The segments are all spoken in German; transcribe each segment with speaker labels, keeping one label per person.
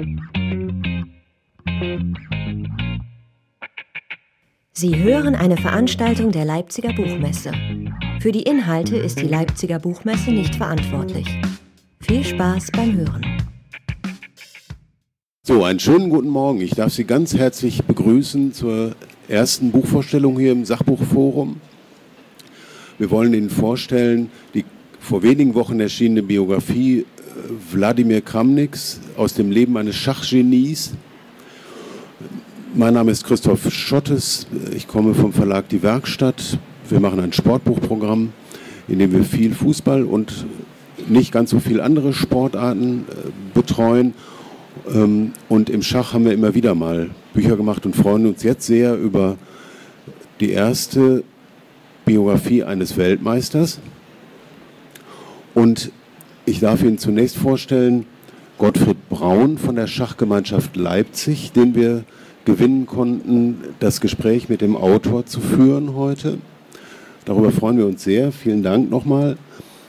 Speaker 1: Sie hören eine Veranstaltung der Leipziger Buchmesse. Für die Inhalte ist die Leipziger Buchmesse nicht verantwortlich. Viel Spaß beim Hören.
Speaker 2: So, einen schönen guten Morgen. Ich darf Sie ganz herzlich begrüßen zur ersten Buchvorstellung hier im Sachbuchforum. Wir wollen Ihnen vorstellen, die vor wenigen Wochen erschienene Biografie Wladimir Kramniks aus dem Leben eines Schachgenies. Mein Name ist Christoph Schottes, ich komme vom Verlag Die Werkstatt. Wir machen ein Sportbuchprogramm, in dem wir viel Fußball und nicht ganz so viel andere Sportarten betreuen. Und im Schach haben wir immer wieder mal Bücher gemacht und freuen uns jetzt sehr über die erste Biografie eines Weltmeisters. Und ich darf Ihnen zunächst vorstellen, Gottfried Braun von der Schachgemeinschaft Leipzig, den wir gewinnen konnten, das Gespräch mit dem Autor zu führen heute. Darüber freuen wir uns sehr. Vielen Dank nochmal.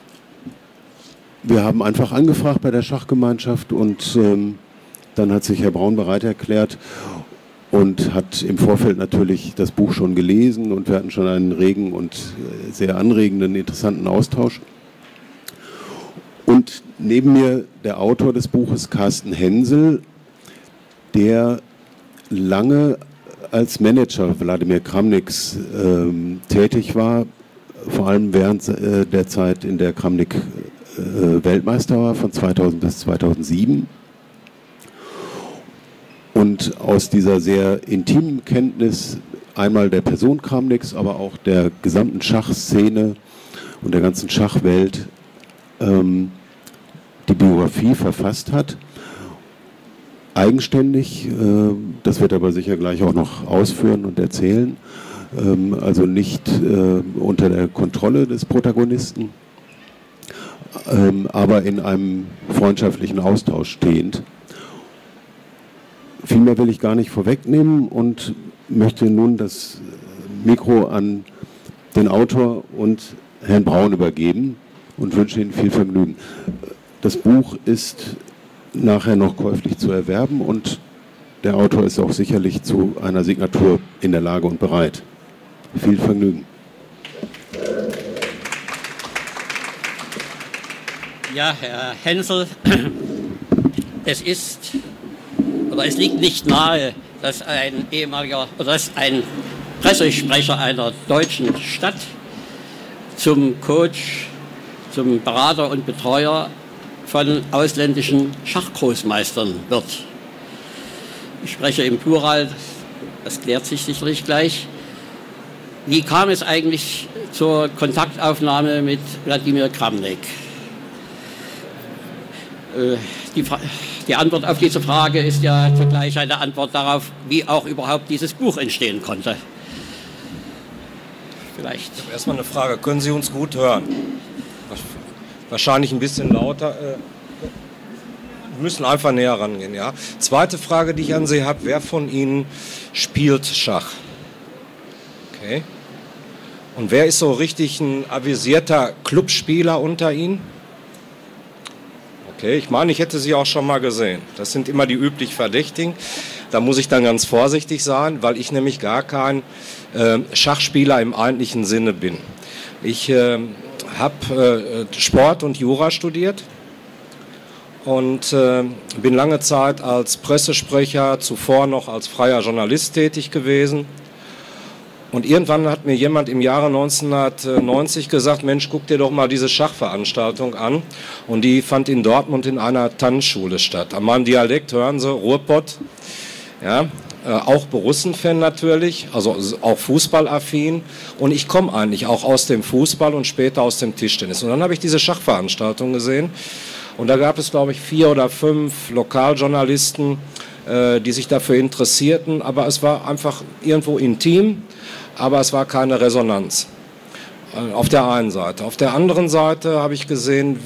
Speaker 2: Wir haben einfach angefragt bei der Schachgemeinschaft und dann hat sich Herr Braun bereit erklärt und hat im Vorfeld natürlich das Buch schon gelesen und wir hatten schon einen regen und sehr anregenden, interessanten Austausch. Und neben mir der Autor des Buches, Carsten Hensel, der lange als Manager Wladimir Kramniks tätig war, vor allem während der Zeit, in der Kramnik Weltmeister war, von 2000 bis 2007. Und aus dieser sehr intimen Kenntnis einmal der Person Kramniks, aber auch der gesamten Schachszene und der ganzen Schachwelt die Biografie verfasst hat. Eigenständig, das wird er aber sicher gleich auch noch ausführen und erzählen, also nicht unter der Kontrolle des Protagonisten, aber in einem freundschaftlichen Austausch stehend. Viel mehr will ich gar nicht vorwegnehmen und möchte nun das Mikro an den Autor und Herrn Braun übergeben und wünsche Ihnen viel Vergnügen. Das Buch ist nachher noch käuflich zu erwerben und der Autor ist auch sicherlich zu einer Signatur in der Lage und bereit. Viel Vergnügen.
Speaker 3: Ja, Herr Hensel, es liegt nicht nahe, dass ein Pressesprecher einer deutschen Stadt zum Coach, zum Berater und Betreuer von ausländischen Schachgroßmeistern wird. Ich spreche im Plural, das klärt sich sicherlich gleich. Wie kam es eigentlich zur Kontaktaufnahme mit Wladimir Kramnik? Die Antwort auf diese Frage ist ja zugleich eine Antwort darauf, wie auch überhaupt dieses Buch entstehen konnte. Vielleicht.
Speaker 4: Ich habe erstmal eine Frage. Können Sie uns gut hören? Wahrscheinlich ein bisschen lauter. Wir müssen einfach näher rangehen, ja. Zweite Frage, die ich an Sie habe. Wer von Ihnen spielt Schach? Okay. Und wer ist so richtig ein avisierter Clubspieler unter Ihnen? Okay, ich meine, ich hätte Sie auch schon mal gesehen. Das sind immer die üblich Verdächtigen. Da muss ich dann ganz vorsichtig sein, weil ich nämlich gar kein Schachspieler im eigentlichen Sinne bin. Ich habe Sport und Jura studiert und bin lange Zeit als Pressesprecher, zuvor noch als freier Journalist tätig gewesen. Und irgendwann hat mir jemand im Jahre 1990 gesagt, Mensch, guck dir doch mal diese Schachveranstaltung an. Und die fand in Dortmund in einer Tanzschule statt. An meinem Dialekt hören Sie, Ruhrpott, ja, auch Borussen-Fan natürlich, also auch fußballaffin. Und ich komme eigentlich auch aus dem Fußball und später aus dem Tischtennis. Und dann habe ich diese Schachveranstaltung gesehen. Und da gab es, glaube ich, 4 oder 5 Lokaljournalisten, die sich dafür interessierten. Aber es war einfach irgendwo intim, aber es war keine Resonanz. Auf der einen Seite. Auf der anderen Seite habe ich gesehen,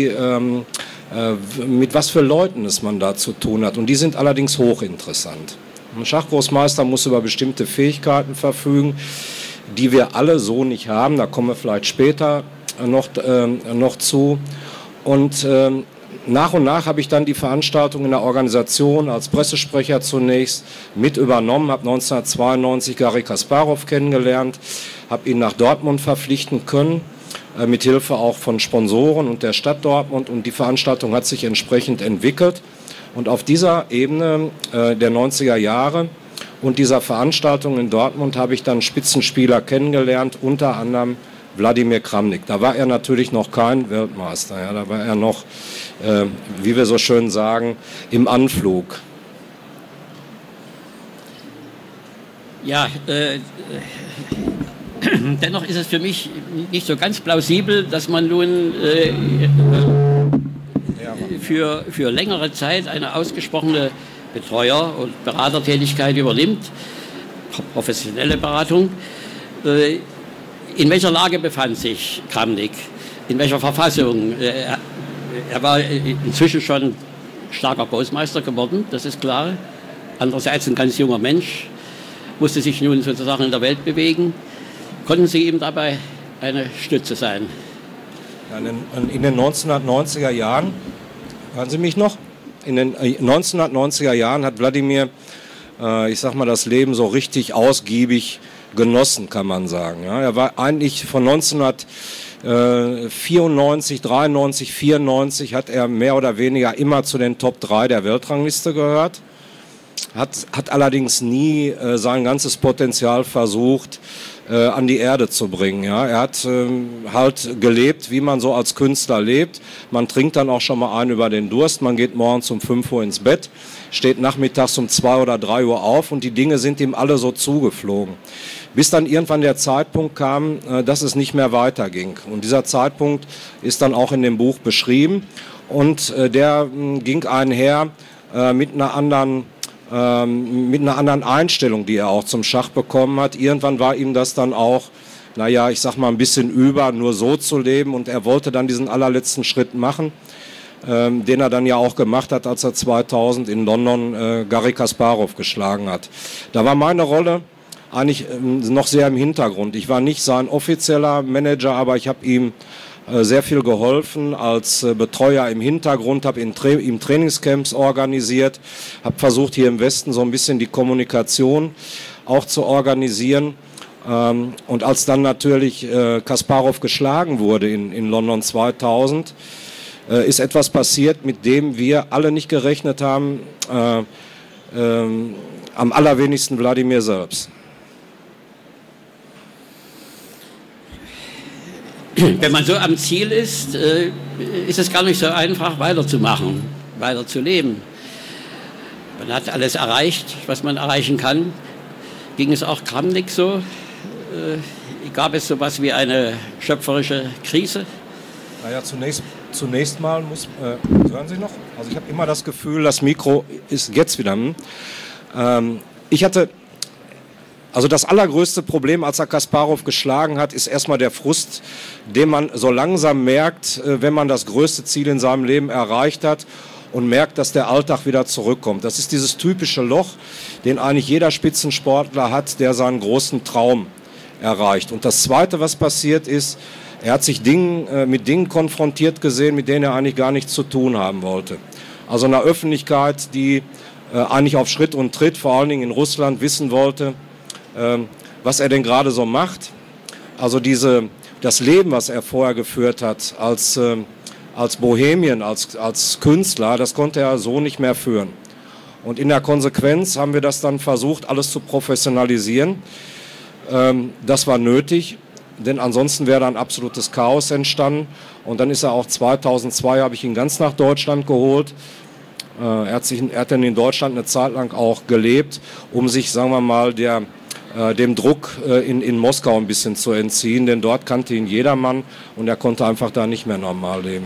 Speaker 4: mit was für Leuten es man da zu tun hat. Und die sind allerdings hochinteressant. Ein Schachgroßmeister muss über bestimmte Fähigkeiten verfügen, die wir alle so nicht haben. Da kommen wir vielleicht später noch zu. Und nach und nach habe ich dann die Veranstaltung in der Organisation als Pressesprecher zunächst mit übernommen, habe 1992 Garri Kasparov kennengelernt, habe ihn nach Dortmund verpflichten können, mit Hilfe auch von Sponsoren und der Stadt Dortmund, und die Veranstaltung hat sich entsprechend entwickelt. Und auf dieser Ebene der 90er Jahre und dieser Veranstaltung in Dortmund habe ich dann Spitzenspieler kennengelernt, unter anderem Wladimir Kramnik. Da war er natürlich noch kein Weltmeister, ja, da war er noch, wie wir so schön sagen, im Anflug.
Speaker 3: Ja, dennoch ist es für mich nicht so ganz plausibel, dass man nun für längere Zeit eine ausgesprochene Betreuer- und Beratertätigkeit übernimmt, professionelle Beratung. In welcher Lage befand sich Kramnik? In welcher Verfassung? Er war inzwischen schon starker Großmeister geworden, das ist klar. Andererseits ein ganz junger Mensch, musste sich nun sozusagen in der Welt bewegen. Konnten Sie ihm dabei eine Stütze sein?
Speaker 4: Ja, in den 1990er Jahren, hören Sie mich noch? In den 1990er Jahren hat Wladimir, ich sag mal, das Leben so richtig ausgiebig genossen, kann man sagen. Ja, er war eigentlich von 1994, 93, 94 hat er mehr oder weniger immer zu den Top 3 der Weltrangliste gehört. Hat allerdings nie sein ganzes Potenzial versucht, an die Erde zu bringen. Ja. Er hat halt gelebt, wie man so als Künstler lebt. Man trinkt dann auch schon mal einen über den Durst, man geht morgens um 5 Uhr ins Bett, steht nachmittags um 2 oder 3 Uhr auf und die Dinge sind ihm alle so zugeflogen. Bis dann irgendwann der Zeitpunkt kam, dass es nicht mehr weiterging. Und dieser Zeitpunkt ist dann auch in dem Buch beschrieben. Und der ging einher mit einer anderen Einstellung, die er auch zum Schach bekommen hat. Irgendwann war ihm das dann auch, naja, ich sag mal, ein bisschen über, nur so zu leben. Und er wollte dann diesen allerletzten Schritt machen, den er dann ja auch gemacht hat, als er 2000 in London Garri Kasparov geschlagen hat. Da war meine Rolle eigentlich noch sehr im Hintergrund. Ich war nicht sein offizieller Manager, aber ich habe ihm sehr viel geholfen als Betreuer im Hintergrund, habe ihm Trainingscamps organisiert, habe versucht, hier im Westen so ein bisschen die Kommunikation auch zu organisieren. Und als dann natürlich Kasparov geschlagen wurde in London 2000, ist etwas passiert, mit dem wir alle nicht gerechnet haben, am allerwenigsten Wladimir selbst.
Speaker 3: Wenn man so am Ziel ist, ist es gar nicht so einfach, weiterzumachen, weiterzuleben. Man hat alles erreicht, was man erreichen kann. Ging es auch Kramnik so? Gab es so etwas wie eine schöpferische Krise?
Speaker 4: Naja, zunächst mal muss, hören Sie noch? Also ich habe immer das Gefühl, das Mikro ist jetzt wieder. Also das allergrößte Problem, als er Kasparov geschlagen hat, ist erstmal der Frust, den man so langsam merkt, wenn man das größte Ziel in seinem Leben erreicht hat und merkt, dass der Alltag wieder zurückkommt. Das ist dieses typische Loch, den eigentlich jeder Spitzensportler hat, der seinen großen Traum erreicht. Und das Zweite, was passiert ist, er hat sich mit Dingen konfrontiert gesehen, mit denen er eigentlich gar nichts zu tun haben wollte. Also eine Öffentlichkeit, die eigentlich auf Schritt und Tritt, vor allen Dingen in Russland, wissen wollte, was er denn gerade so macht. Also das Leben, was er vorher geführt hat als Bohemien, als Künstler, das konnte er so nicht mehr führen. Und in der Konsequenz haben wir das dann versucht, alles zu professionalisieren. Das war nötig, denn ansonsten wäre da ein absolutes Chaos entstanden. Und dann ist er auch 2002, habe ich ihn ganz nach Deutschland geholt. Er hat dann in Deutschland eine Zeit lang auch gelebt, um sich, sagen wir mal, dem Druck in Moskau ein bisschen zu entziehen, denn dort kannte ihn jedermann und er konnte einfach da nicht mehr normal leben.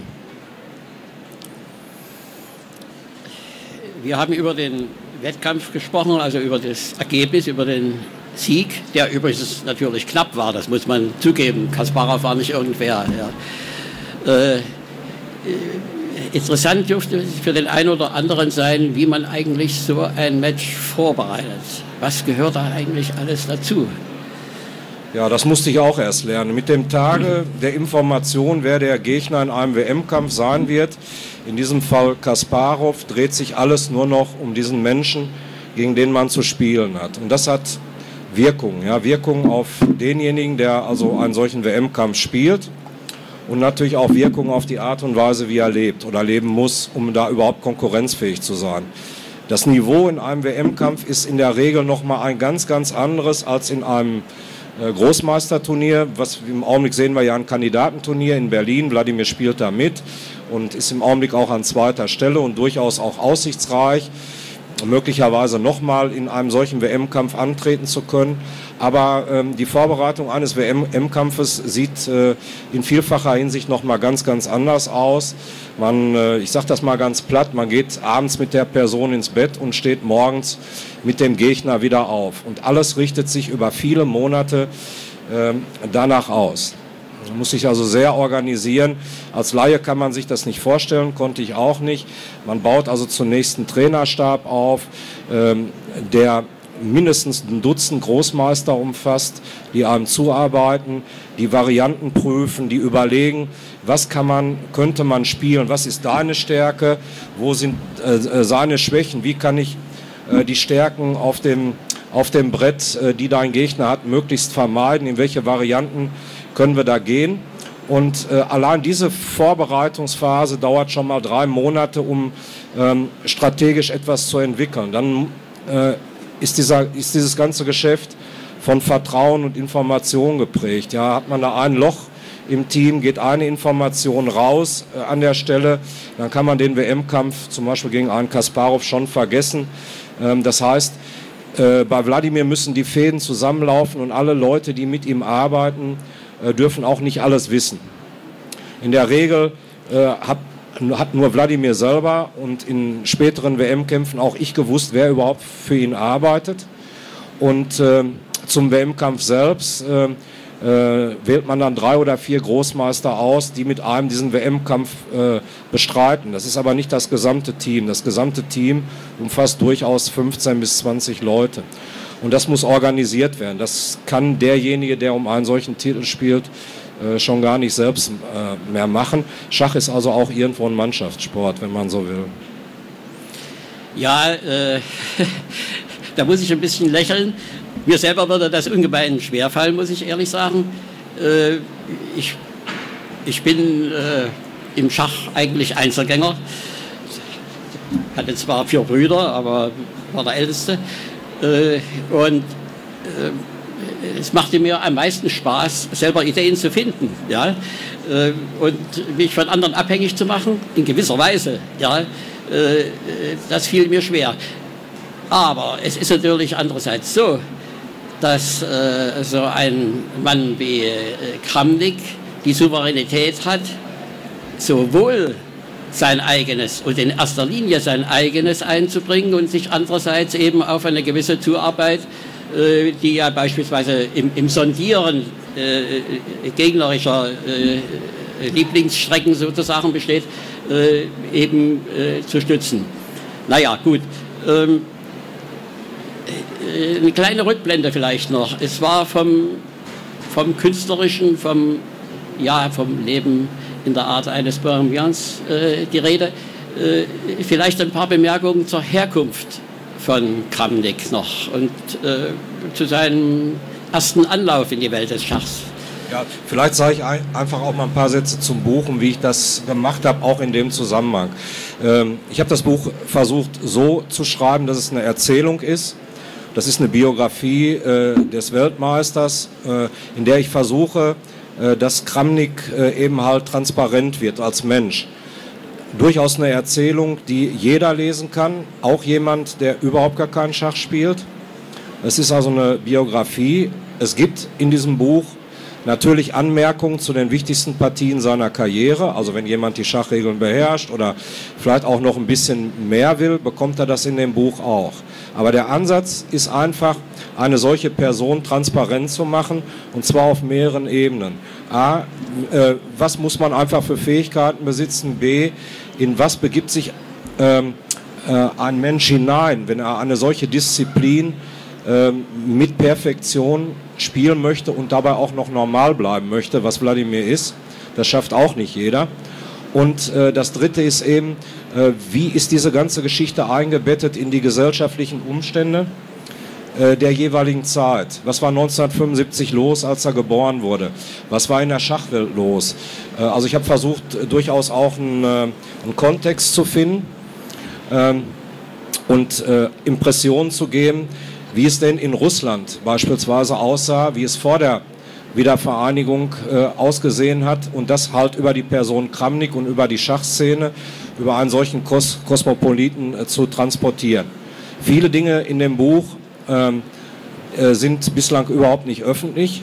Speaker 3: Wir haben über den Wettkampf gesprochen, also über das Ergebnis, über den Sieg, der übrigens natürlich knapp war, das muss man zugeben. Kasparov war nicht irgendwer. Ja. Interessant dürfte für den einen oder anderen sein, wie man eigentlich so ein Match vorbereitet. Was gehört da eigentlich alles dazu?
Speaker 4: Ja, das musste ich auch erst lernen. Mit dem Tage der Information, wer der Gegner in einem WM-Kampf sein wird, in diesem Fall Kasparov, dreht sich alles nur noch um diesen Menschen, gegen den man zu spielen hat. Und das hat Wirkung, ja, Wirkung auf denjenigen, der also einen solchen WM-Kampf spielt und natürlich auch Wirkung auf die Art und Weise, wie er lebt oder leben muss, um da überhaupt konkurrenzfähig zu sein. Das Niveau in einem WM-Kampf ist in der Regel nochmal ein ganz, ganz anderes als in einem Großmeisterturnier. Was im Augenblick sehen wir ja ein Kandidatenturnier in Berlin. Wladimir spielt da mit und ist im Augenblick auch an zweiter Stelle und durchaus auch aussichtsreich, möglicherweise nochmal in einem solchen WM-Kampf antreten zu können. Aber die Vorbereitung eines WM-Kampfes sieht in vielfacher Hinsicht nochmal ganz, ganz anders aus. Ich sage das mal ganz platt, man geht abends mit der Person ins Bett und steht morgens mit dem Gegner wieder auf. Und alles richtet sich über viele Monate danach aus. Man muss sich also sehr organisieren. Als Laie kann man sich das nicht vorstellen, konnte ich auch nicht. Man baut also zunächst einen Trainerstab auf, der mindestens ein Dutzend Großmeister umfasst, die einem zuarbeiten, die Varianten prüfen, die überlegen, was könnte man spielen, was ist deine Stärke, wo sind seine Schwächen, wie kann ich die Stärken auf dem Brett, die dein Gegner hat, möglichst vermeiden, in welche Varianten können wir da gehen. Und allein diese Vorbereitungsphase dauert schon mal 3 Monate, um strategisch etwas zu entwickeln. Dann ist dieses ganze Geschäft von Vertrauen und Information geprägt. Ja, hat man da ein Loch im Team, geht eine Information raus an der Stelle, dann kann man den WM-Kampf zum Beispiel gegen einen Kasparov schon vergessen. Das heißt, bei Wladimir müssen die Fäden zusammenlaufen und alle Leute, die mit ihm arbeiten, dürfen auch nicht alles wissen. In der Regel hat nur Wladimir selber und in späteren WM-Kämpfen auch ich gewusst, wer überhaupt für ihn arbeitet. Und zum WM-Kampf selbst wählt man dann 3 oder 4 Großmeister aus, die mit einem diesen WM-Kampf bestreiten. Das ist aber nicht das gesamte Team. Das gesamte Team umfasst durchaus 15 bis 20 Leute. Und das muss organisiert werden. Das kann derjenige, der um einen solchen Titel spielt, schon gar nicht selbst mehr machen. Schach ist also auch irgendwo ein Mannschaftssport, wenn man so will.
Speaker 3: Ja, da muss ich ein bisschen lächeln. Mir selber würde das ungemein schwerfallen, muss ich ehrlich sagen. Ich bin im Schach eigentlich Einzelgänger. Hatte zwar 4 Brüder, aber war der Älteste. Und es machte mir am meisten Spaß, selber Ideen zu finden, ja, und mich von anderen abhängig zu machen, in gewisser Weise, ja, das fiel mir schwer. Aber es ist natürlich andererseits so, dass so ein Mann wie Kramnik die Souveränität hat, sowohl sein eigenes und in erster Linie sein eigenes einzubringen und sich andererseits eben auf eine gewisse Zuarbeit, die ja beispielsweise im Sondieren gegnerischer Lieblingsstrecken sozusagen besteht, eben zu stützen. Naja, gut. Eine kleine Rückblende vielleicht noch. Es war vom Künstlerischen, vom Leben in der Art eines Bohemians die Rede. Vielleicht ein paar Bemerkungen zur Herkunft von Kramnik noch und zu seinem ersten Anlauf in die Welt des Schachs.
Speaker 4: Ja, vielleicht sage ich einfach auch mal ein paar Sätze zum Buch und wie ich das gemacht habe, auch in dem Zusammenhang. Ich habe das Buch versucht so zu schreiben, dass es eine Erzählung ist. Das ist eine Biografie des Weltmeisters, in der ich versuche, dass Kramnik eben halt transparent wird als Mensch. Durchaus eine Erzählung, die jeder lesen kann, auch jemand, der überhaupt gar keinen Schach spielt. Es ist also eine Biografie. Es gibt in diesem Buch natürlich Anmerkungen zu den wichtigsten Partien seiner Karriere. Also wenn jemand die Schachregeln beherrscht oder vielleicht auch noch ein bisschen mehr will, bekommt er das in dem Buch auch. Aber der Ansatz ist einfach, eine solche Person transparent zu machen, und zwar auf mehreren Ebenen. A, was muss man einfach für Fähigkeiten besitzen? B, in was begibt sich ein Mensch hinein, wenn er eine solche Disziplin mit Perfektion spielen möchte und dabei auch noch normal bleiben möchte, was Wladimir ist. Das schafft auch nicht jeder. Und das Dritte ist eben, wie ist diese ganze Geschichte eingebettet in die gesellschaftlichen Umstände der jeweiligen Zeit. Was war 1975 los, als er geboren wurde? Was war in der Schachwelt los? Also ich habe versucht, durchaus auch einen Kontext zu finden und Impressionen zu geben, wie es denn in Russland beispielsweise aussah, wie es vor der Wiedervereinigung ausgesehen hat und das halt über die Person Kramnik und über die Schachszene, über einen solchen Kosmopoliten zu transportieren. Viele Dinge in dem Buch sind bislang überhaupt nicht öffentlich.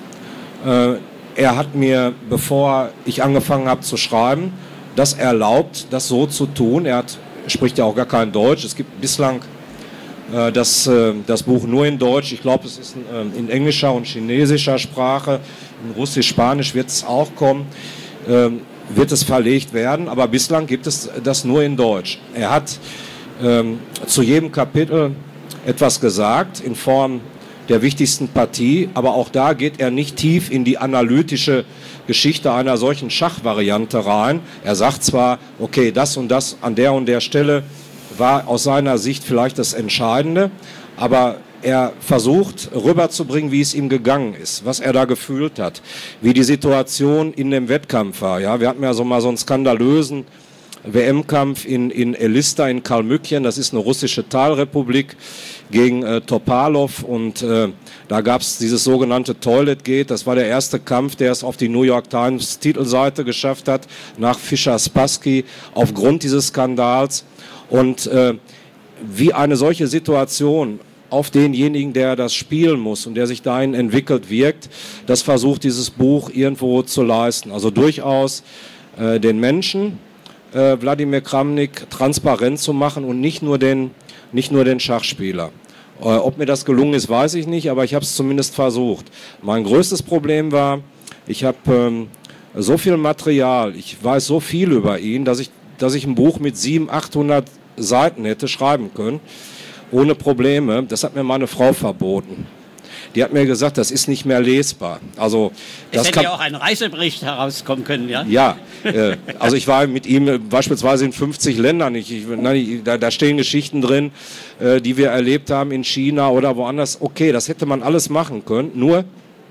Speaker 4: Er hat mir, bevor ich angefangen habe zu schreiben, das erlaubt, das so zu tun. Spricht ja auch gar kein Deutsch. Es gibt bislang das Buch nur in Deutsch. Ich glaube, es ist in englischer und chinesischer Sprache. In Russisch, Spanisch wird es auch kommen. Wird es verlegt werden, aber bislang gibt es das nur in Deutsch. Er hat zu jedem Kapitel etwas gesagt in Form der wichtigsten Partie, aber auch da geht er nicht tief in die analytische Geschichte einer solchen Schachvariante rein. Er sagt zwar, okay, das und das an der und der Stelle war aus seiner Sicht vielleicht das Entscheidende, aber er versucht rüberzubringen, wie es ihm gegangen ist, was er da gefühlt hat, wie die Situation in dem Wettkampf war. Ja, wir hatten ja mal so einen skandalösen WM-Kampf in Elista in Kalmykien, das ist eine russische Teilrepublik, gegen Topalov und da gab es dieses sogenannte Toilet Gate, das war der erste Kampf, der es auf die New York Times Titelseite geschafft hat, nach Fischer-Spassky, aufgrund dieses Skandals und wie eine solche Situation auf denjenigen, der das spielen muss und der sich dahin entwickelt, wirkt, das versucht dieses Buch irgendwo zu leisten. Also durchaus den Menschen, Wladimir Kramnik, transparent zu machen und nicht nur den Schachspieler. Ob mir das gelungen ist, weiß ich nicht, aber ich habe es zumindest versucht. Mein größtes Problem war, ich habe so viel Material, ich weiß so viel über ihn, dass ich ein Buch mit 700-800 Seiten hätte schreiben können, ohne Probleme. Das hat mir meine Frau verboten. Die hat mir gesagt, das ist nicht mehr lesbar. Also,
Speaker 3: es hätte ja auch ein Reisebericht herauskommen können, ja?
Speaker 4: Ja, also ich war mit ihm beispielsweise in 50 Ländern. Da stehen Geschichten drin, die wir erlebt haben in China oder woanders. Okay, das hätte man alles machen können. Nur,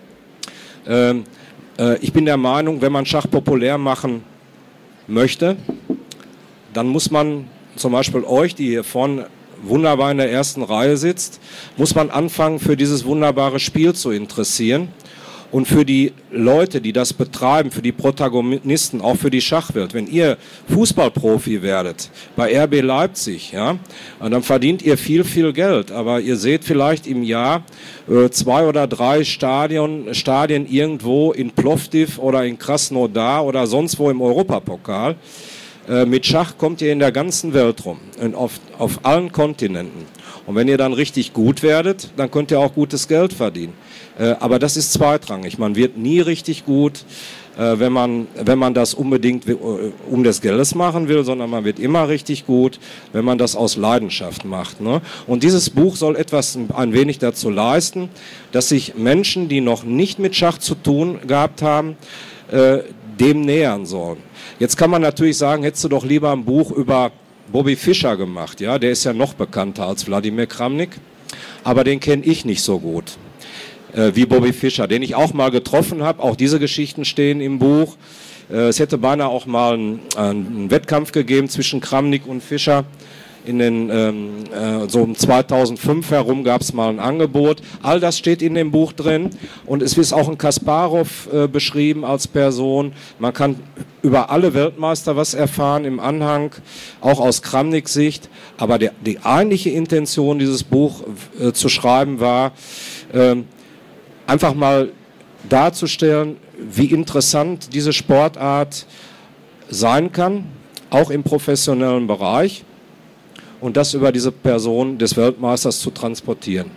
Speaker 4: ich bin der Meinung, wenn man Schach populär machen möchte, dann muss man zum Beispiel euch, die hier vorne wunderbar in der ersten Reihe sitzt, muss man anfangen, für dieses wunderbare Spiel zu interessieren und für die Leute, die das betreiben, für die Protagonisten, auch für die Schachwelt. Wenn ihr Fußballprofi werdet, bei RB Leipzig, ja, dann verdient ihr viel, viel Geld, aber ihr seht vielleicht im Jahr 2 oder 3 Stadien irgendwo in Plovdiv oder in Krasnodar oder sonst wo im Europapokal. Mit Schach kommt ihr in der ganzen Welt rum, auf allen Kontinenten. Und wenn ihr dann richtig gut werdet, dann könnt ihr auch gutes Geld verdienen. Aber das ist zweitrangig. Man wird nie richtig gut, wenn man das unbedingt um des Geldes machen will, sondern man wird immer richtig gut, wenn man das aus Leidenschaft macht. Ne? Und dieses Buch soll ein wenig dazu leisten, dass sich Menschen, die noch nicht mit Schach zu tun gehabt haben, dem nähern sollen. Jetzt kann man natürlich sagen, hättest du doch lieber ein Buch über Bobby Fischer gemacht. Ja? Der ist ja noch bekannter als Wladimir Kramnik, aber den kenne ich nicht so gut wie Bobby Fischer, den ich auch mal getroffen habe. Auch diese Geschichten stehen im Buch. Es hätte beinahe auch mal einen Wettkampf gegeben zwischen Kramnik und Fischer. So um 2005 herum gab es mal ein Angebot. All das steht in dem Buch drin und es ist auch ein Kasparov beschrieben als Person. Man kann über alle Weltmeister was erfahren im Anhang, auch aus Kramniks Sicht. Aber die eigentliche Intention, dieses Buch zu schreiben, war, einfach mal darzustellen, wie interessant diese Sportart sein kann, auch im professionellen Bereich. Und das über diese Person des Weltmeisters zu transportieren.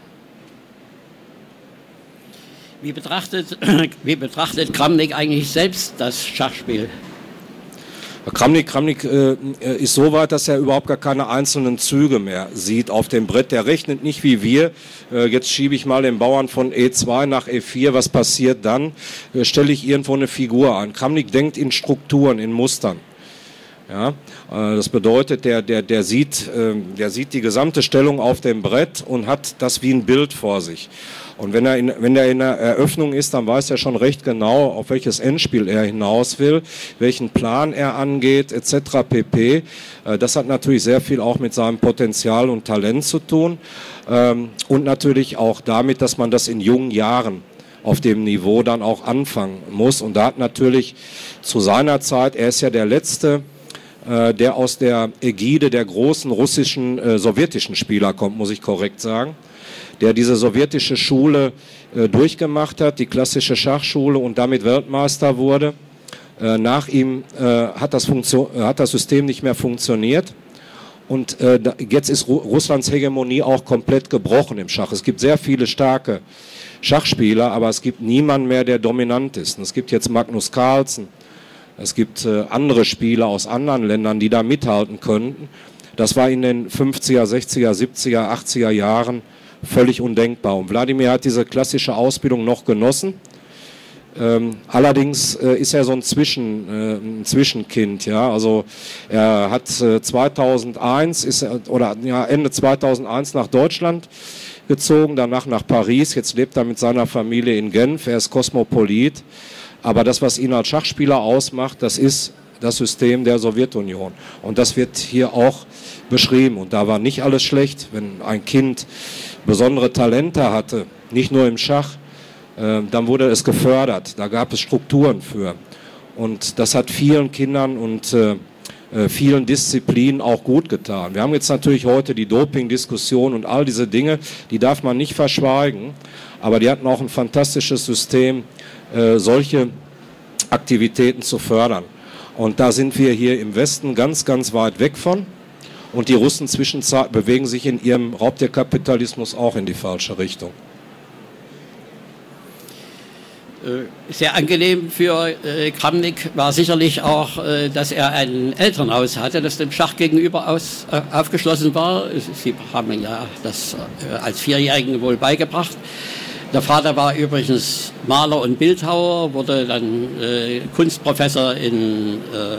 Speaker 3: Wie betrachtet Kramnik eigentlich selbst das Schachspiel?
Speaker 4: Kramnik ist so weit, dass er überhaupt gar keine einzelnen Züge mehr sieht auf dem Brett. Der rechnet nicht wie wir. Jetzt schiebe ich mal den Bauern von E2 nach E4. Was passiert dann? Stelle ich irgendwo eine Figur ein. Kramnik denkt in Strukturen, in Mustern. Ja, das bedeutet, der sieht die gesamte Stellung auf dem Brett und hat das wie ein Bild vor sich. Und wenn er in der Eröffnung ist, dann weiß er schon recht genau, auf welches Endspiel er hinaus will, welchen Plan er angeht, etc. pp. Das hat natürlich sehr viel auch mit seinem Potenzial und Talent zu tun und natürlich auch damit, dass man das in jungen Jahren auf dem Niveau dann auch anfangen muss. Und da hat natürlich zu seiner Zeit, er ist ja der Letzte, der aus der Ägide der großen russischen, sowjetischen Spieler kommt, muss ich korrekt sagen, der diese sowjetische Schule durchgemacht hat, die klassische Schachschule und damit Weltmeister wurde. Nach ihm hat das System nicht mehr funktioniert und jetzt ist Russlands Hegemonie auch komplett gebrochen im Schach. Es gibt sehr viele starke Schachspieler, aber es gibt niemanden mehr, der dominant ist. Und es gibt jetzt Magnus Carlsen, es gibt andere Spieler aus anderen Ländern, die da mithalten könnten. Das war in den 50er, 60er, 70er, 80er Jahren völlig undenkbar. Und Wladimir hat diese klassische Ausbildung noch genossen. Allerdings ist er so ein Zwischenkind. Ja? Also er hat 2001 Ende 2001 nach Deutschland gezogen, danach nach Paris. Jetzt lebt er mit seiner Familie in Genf. Er ist Kosmopolit. Aber das, was ihn als Schachspieler ausmacht, das ist das System der Sowjetunion. Und das wird hier auch beschrieben. Und da war nicht alles schlecht, wenn ein Kind besondere Talente hatte, nicht nur im Schach, dann wurde es gefördert. Da gab es Strukturen für. Und das hat vielen Kindern und vielen Disziplinen auch gut getan. Wir haben jetzt natürlich heute die Doping-Diskussion und all diese Dinge, die darf man nicht verschweigen. Aber die hatten auch ein fantastisches System, solche Aktivitäten zu fördern. Und da sind wir hier im Westen ganz, ganz weit weg von. Und die Russen bewegen sich in ihrem Raubtierkapitalismus auch in die falsche Richtung.
Speaker 3: Sehr angenehm für Kramnik war sicherlich auch, dass er ein Elternhaus hatte, das dem Schach gegenüber aufgeschlossen war. Sie haben ja das als Vierjährigen wohl beigebracht. Der Vater war übrigens Maler und Bildhauer, wurde dann Kunstprofessor in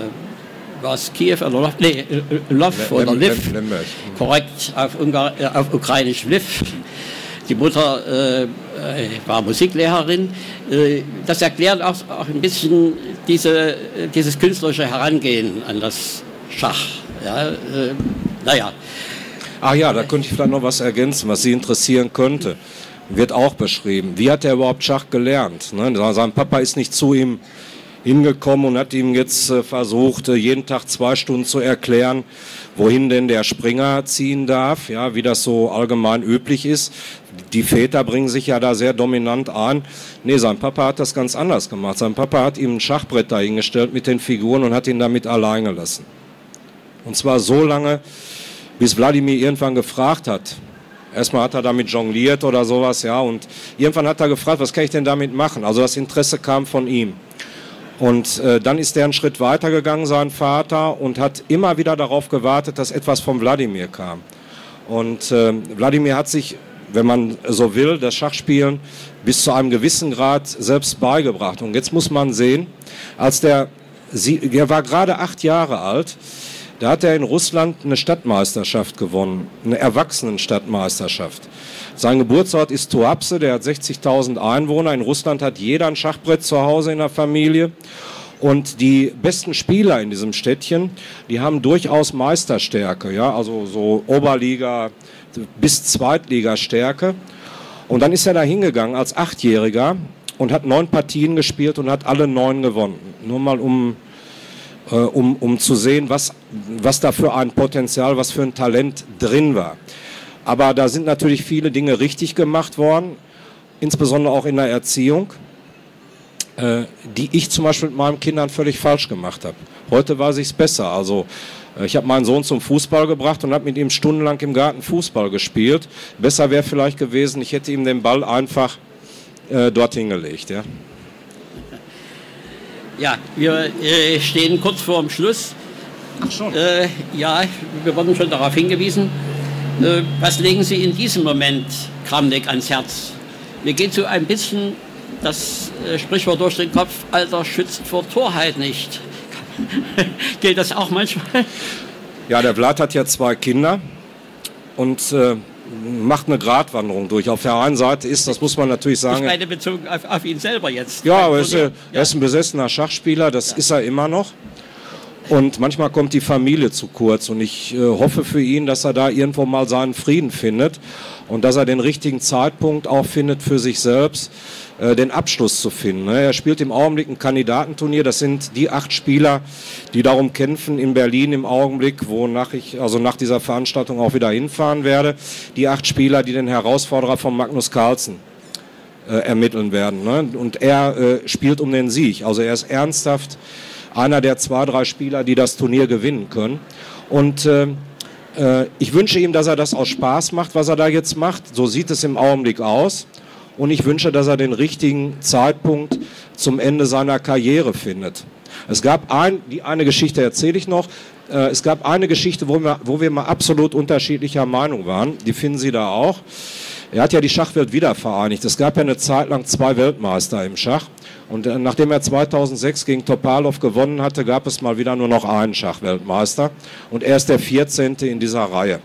Speaker 3: Kiew oder Lwów oder Lviv, korrekt auf ukrainisch Lviv. Die Mutter war Musiklehrerin. Das erklärt auch ein bisschen dieses künstlerische Herangehen an das Schach. Ja, naja.
Speaker 4: Ach ja, da könnte ich vielleicht noch was ergänzen, was Sie interessieren könnte. Wird auch beschrieben. Wie hat er überhaupt Schach gelernt? Ne? Sein Papa ist nicht zu ihm hingekommen und hat ihm jetzt versucht, jeden Tag 2 Stunden zu erklären, wohin denn der Springer ziehen darf, ja, wie das so allgemein üblich ist. Die Väter bringen sich ja da sehr dominant ein. Nee, sein Papa hat das ganz anders gemacht. Sein Papa hat ihm ein Schachbrett dahingestellt mit den Figuren und hat ihn damit allein gelassen. Und zwar so lange, bis Wladimir irgendwann gefragt hat. Erstmal hat er damit jongliert oder sowas, ja, und irgendwann hat er gefragt, was kann ich denn damit machen? Also das Interesse kam von ihm. Und dann ist er einen Schritt weiter gegangen, sein Vater, und hat immer wieder darauf gewartet, dass etwas von Wladimir kam. Und Wladimir hat sich, wenn man so will, das Schachspielen bis zu einem gewissen Grad selbst beigebracht. Und jetzt muss man sehen, er war gerade 8 Jahre alt, da hat er in Russland eine Stadtmeisterschaft gewonnen, eine Erwachsenenstadtmeisterschaft. Sein Geburtsort ist Tuapse, der hat 60.000 Einwohner. In Russland hat jeder ein Schachbrett zu Hause in der Familie. Und die besten Spieler in diesem Städtchen, die haben durchaus Meisterstärke, ja, also so Oberliga bis Zweitligastärke. Und dann ist er da hingegangen als 8-Jähriger und hat 9 Partien gespielt und hat alle 9 gewonnen. Nur mal um zu sehen, was da für ein Potenzial, was für ein Talent drin war. Aber da sind natürlich viele Dinge richtig gemacht worden, insbesondere auch in der Erziehung, die ich zum Beispiel mit meinen Kindern völlig falsch gemacht habe. Heute weiß ich es besser. Also ich habe meinen Sohn zum Fußball gebracht und habe mit ihm stundenlang im Garten Fußball gespielt. Besser wäre vielleicht gewesen, ich hätte ihm den Ball einfach dorthin gelegt. Ja.
Speaker 3: Ja, wir stehen kurz vor dem Schluss.
Speaker 4: Ach schon.
Speaker 3: Ja, wir wurden schon darauf hingewiesen. Was legen Sie in diesem Moment Kramnik ans Herz? Mir geht so ein bisschen das Sprichwort durch den Kopf, Alter schützt vor Torheit nicht. Gilt das auch manchmal?
Speaker 4: Ja, der Vlad hat ja 2 Kinder und macht eine Gratwanderung durch. Auf der einen Seite ist, das muss man natürlich sagen...
Speaker 3: Ich meine bezogen auf ihn selber jetzt.
Speaker 4: Ja, aber er ist ein besessener Schachspieler, das ist er immer noch. Und manchmal kommt die Familie zu kurz und ich hoffe für ihn, dass er da irgendwo mal seinen Frieden findet und dass er den richtigen Zeitpunkt auch findet für sich selbst, den Abschluss zu finden. Er spielt im Augenblick ein Kandidatenturnier, das sind die 8 Spieler, die darum kämpfen in Berlin im Augenblick, wonach ich also nach dieser Veranstaltung auch wieder hinfahren werde. Die 8 Spieler, die den Herausforderer von Magnus Carlsen ermitteln werden. Und er spielt um den Sieg, also er ist ernsthaft einer der 2, 3 Spieler, die das Turnier gewinnen können. Und ich wünsche ihm, dass er das aus Spaß macht, was er da jetzt macht. So sieht es im Augenblick aus. Und ich wünsche, dass er den richtigen Zeitpunkt zum Ende seiner Karriere findet. Es gab eine Geschichte, erzähle ich noch. Es gab eine Geschichte, wo wir mal absolut unterschiedlicher Meinung waren. Die finden Sie da auch. Er hat ja die Schachwelt wieder vereinigt. Es gab ja eine Zeit lang 2 Weltmeister im Schach. Und nachdem er 2006 gegen Topalov gewonnen hatte, gab es mal wieder nur noch einen Schachweltmeister. Und er ist der 14. in dieser Reihe.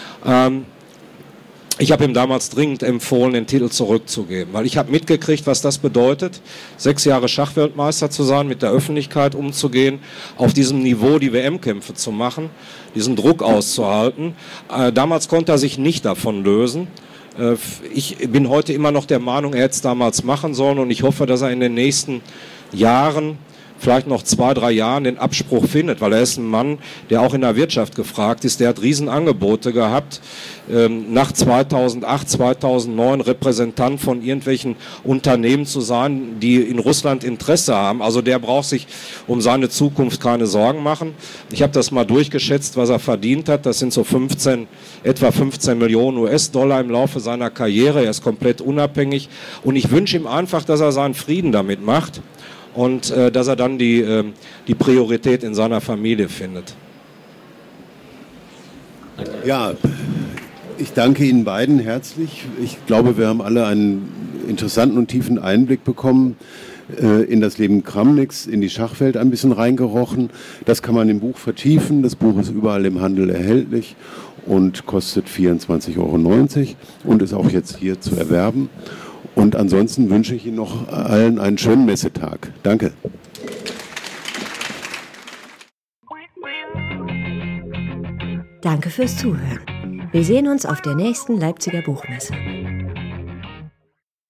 Speaker 4: Ich habe ihm damals dringend empfohlen, den Titel zurückzugeben, weil ich habe mitgekriegt, was das bedeutet, 6 Jahre Schachweltmeister zu sein, mit der Öffentlichkeit umzugehen, auf diesem Niveau die WM-Kämpfe zu machen, diesen Druck auszuhalten. Damals konnte er sich nicht davon lösen. Ich bin heute immer noch der Meinung, er hätte es damals machen sollen und ich hoffe, dass er in den nächsten Jahren, vielleicht noch 2, 3 Jahren, den Abspruch findet, weil er ist ein Mann, der auch in der Wirtschaft gefragt ist. Der hat Riesenangebote gehabt, nach 2008, 2009 Repräsentant von irgendwelchen Unternehmen zu sein, die in Russland Interesse haben. Also der braucht sich um seine Zukunft keine Sorgen machen. Ich habe das mal durchgeschätzt, was er verdient hat. Das sind so etwa 15 Millionen US-Dollar im Laufe seiner Karriere. Er ist komplett unabhängig und ich wünsche ihm einfach, dass er seinen Frieden damit macht. Und dass er dann die Priorität in seiner Familie findet.
Speaker 2: Ja, ich danke Ihnen beiden herzlich. Ich glaube, wir haben alle einen interessanten und tiefen Einblick bekommen in das Leben Kramniks, in die Schachwelt ein bisschen reingerochen. Das kann man im Buch vertiefen. Das Buch ist überall im Handel erhältlich und kostet 24,90 € und ist auch jetzt hier zu erwerben. Und ansonsten wünsche ich Ihnen noch allen einen schönen Messetag. Danke.
Speaker 1: Danke fürs Zuhören. Wir sehen uns auf der nächsten Leipziger Buchmesse.